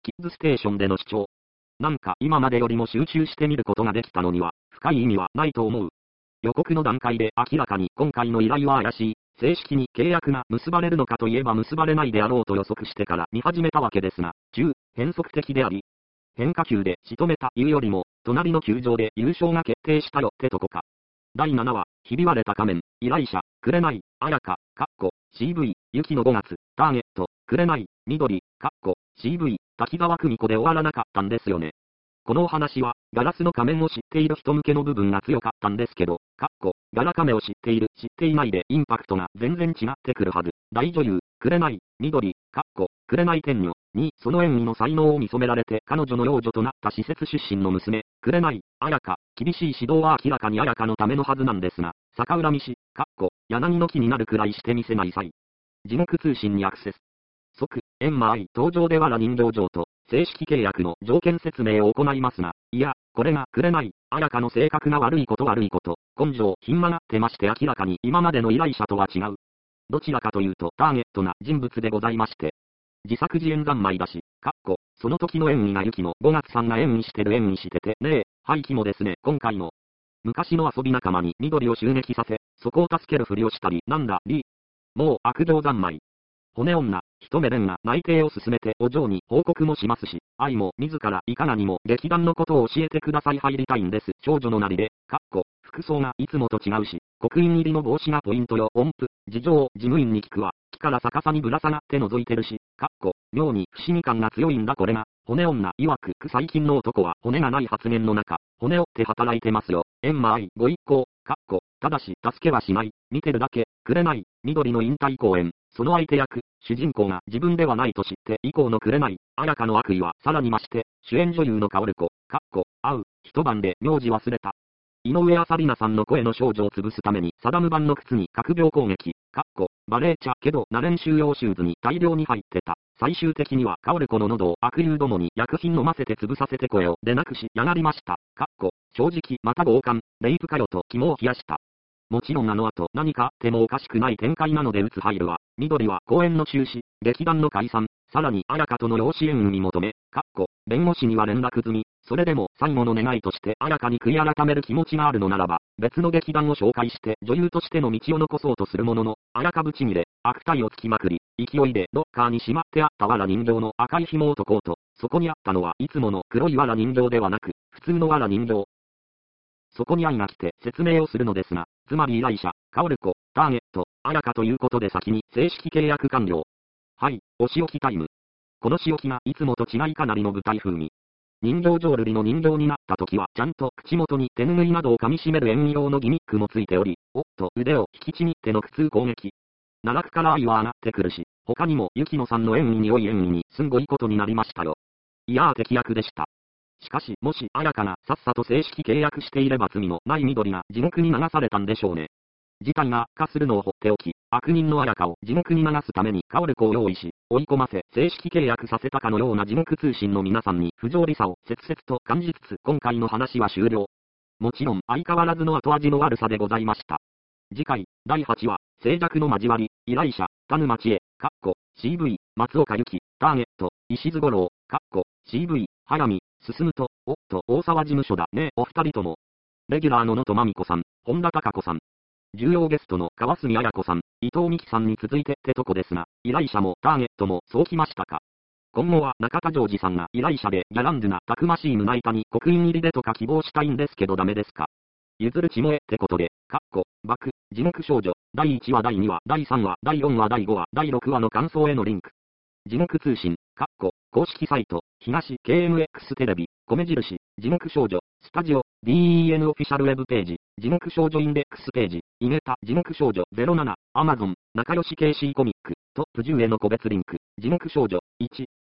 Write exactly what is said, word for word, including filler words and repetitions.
キッズステーションでの主張。なんか今までよりも集中して見ることができたのには、深い意味はないと思う。予告の段階で明らかに今回の依頼は怪しい、正式に契約が結ばれるのかといえば結ばれないであろうと予測してから見始めたわけですが、中、変則的であり、変化球で仕留めたいうよりも、隣の球場で優勝が決定したよってとこか。だいななわ、ひび割れた仮面、依頼者、紅、綾香、かっこ、シーブイ、雪のごがつ、ターゲット、紅、緑、かっこ、シーブイ、滝沢久美子で終わらなかったんですよね。このお話は、ガラスの仮面を知っている人向けの部分が強かったんですけど、かっこ、ガラカメを知っている、知っていないでインパクトが全然違ってくるはず。大女優、紅、緑、かっこ、紅天女に、その演技の才能を見初められて彼女の養女となった施設出身の娘、紅、綾香、厳しい指導は明らかに綾香のためのはずなんですが、逆恨みし、かっこ、柳の木になるくらいしてみせない際。地獄通信にアクセス。即、エンマ愛登場でわら人形上と、正式契約の条件説明を行いますが、いや、これが紅、綾香の性格が悪いこと悪いこと、根性、ひん曲がってまして明らかに今までの依頼者とは違う。どちらかというとターゲットな人物でございまして。自作自演三昧だし、かっこ、その時の演技がゆきのごがつさんが演技してる演技してて、ねえ、廃棄もですね、今回も。昔の遊び仲間に緑を襲撃させ、そこを助けるふりをしたり、なんだ、り。もう悪情三昧。骨女、一目蓮が内定を進めてお嬢に報告もしますし、愛も自らいかがにも劇団のことを教えてください入りたいんです。少女のなりで、かっこ、服装がいつもと違うし、刻印入りの帽子がポイントよ。音符、事情を事務員に聞くわ。木から逆さにぶら下がって覗いてるし、かっこ、妙に不思議感が強いんだこれが。骨女、曰く、最近の男は骨がない発言の中、骨折って働いてますよ。エンマ愛、ご一行、かっこ、ただし、助けはしない。見てるだけ、紅、緑の引退公演。その相手役、主人公が自分ではないと知って以降の紅、綾香の悪意はさらに増して、主演女優の薫子、かっこ、会う、一晩で名字忘れた。井上あさりなさんの声の少女を潰すためにサダム版の靴に核病攻撃、かっこ、バレー茶けどナレン収容シューズに大量に入ってた。最終的には薫子の喉を悪友どもに薬品飲ませて潰させて声を出なくしやがりました。かっこ、正直また強姦、レイプかよと肝を冷やした。もちろんあの後何かあってもおかしくない展開なので打つ入るは、緑は公演の中止、劇団の解散、さらに綾香との養子縁組求め、かっこ、弁護士には連絡済み、それでも最後の願いとして綾香に悔い改める気持ちがあるのならば、別の劇団を紹介して女優としての道を残そうとするものの、綾香ぶち切れ、悪態をつきまくり、勢いでロッカーにしまってあった藁人形の赤い紐を解こうと、そこにあったのはいつもの黒い藁人形ではなく、普通の藁人形。そこに愛が来て説明をするのですが、つまり依頼者、薫子、ターゲット、綾香ということで先に正式契約完了。はい、お仕置きタイム。この仕置きがいつもと違いかなりの舞台風味。人形浄瑠璃の人形になった時はちゃんと口元に手拭いなどを噛み締める演技用のギミックもついており、おっと腕を引きちぎっての苦痛攻撃。奈落から愛は上がってくるし、他にも雪乃さんの演技に良い演技にすんごいことになりましたよ。いやー敵役でした。しかし、もし綾香がさっさと正式契約していれば罪のない緑が地獄に流されたんでしょうね。事態が悪化するのを放っておき、悪人の綾香を地獄に流すために薫子を用意し、追い込ませ正式契約させたかのような地獄通信の皆さんに不条理さを切々と感じつつ今回の話は終了。もちろん相変わらずの後味の悪さでございました。次回、だいはちわ、静寂の交わり、依頼者、田沼千恵、かっこ、シーブイ、松岡由紀、ターゲット、石津五郎、かっこ、シーブイ、早見、進むと、おっと、大沢事務所だね、お二人とも。レギュラーの野戸真美子さん、本田貴子さん。重要ゲストの川澄彩子さん、伊藤美希さんに続いてってとこですが、依頼者もターゲットもそうきましたか。今後は中田ジョージさんが依頼者でギャランドゥなたくましい胸板に刻印入りでとか希望したいんですけどダメですか。譲るちもえってことで、かっこ、爆、地獄少女、だいいちわだいにわだいさんわだいよんわだいごわだいろくわの感想へのリンク。地獄通信、かっこ、公式サイト、東 ケーエムエックス テレビ、米印、地獄少女、スタジオ、ディーイーエヌ オフィシャルウェブページ、地獄少女インデックスページ、イゲタ、地獄少女ゼロなな、アマゾン、仲良し ケーシー コミック、トップじゅうへの個別リンク、地獄少女、いち、